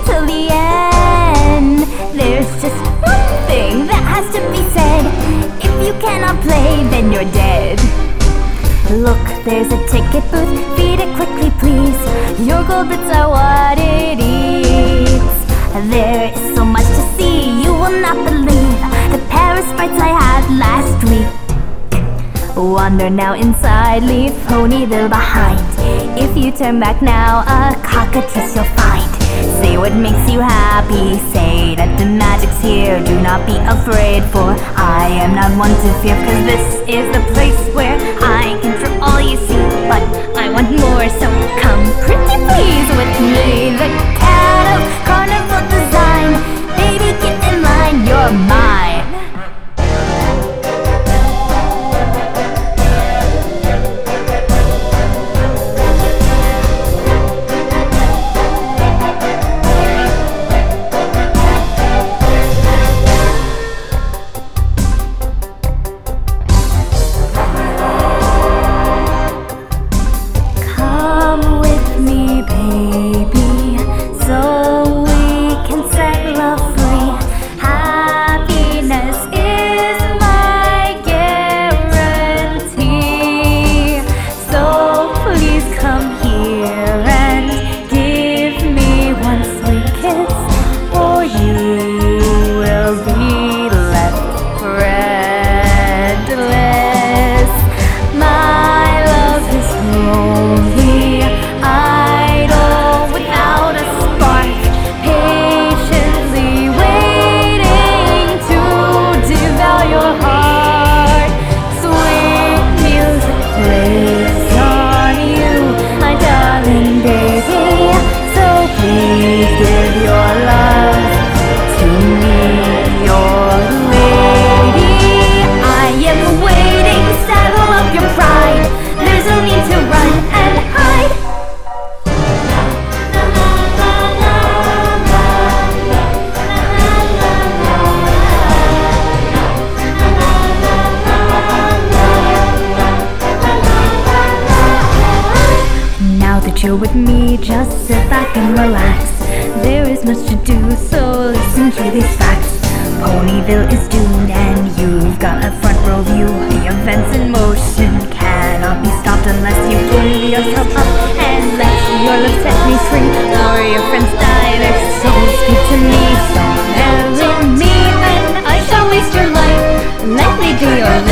till the end. There's just one thing that has to be said. If you cannot play, then you're dead. Look, there's a ticket booth, feed it quickly please. Your gold bits are what it eats. There is so much to see, you will not believe the Paris frights I had last week. Wander now inside, leave Ponyville behind. If you turn back now, a cockatrice you'll find. Say what makes you happy, say that the magic's here. Do not be afraid, for I am not one to fear. Cause this is the place where I can for all you see. But I want more, so come pretty please with me. The cat of carnival design, baby get in line, you're mine. Chill with me, just sit back and relax. There is much to do, so listen to these facts. Ponyville is doomed and you've got a front row view. The events in motion cannot be stopped unless you pull yourself up and let your love set me free. Or your friends die, their souls speak to me. So marry me and I shall waste your life. Let me do your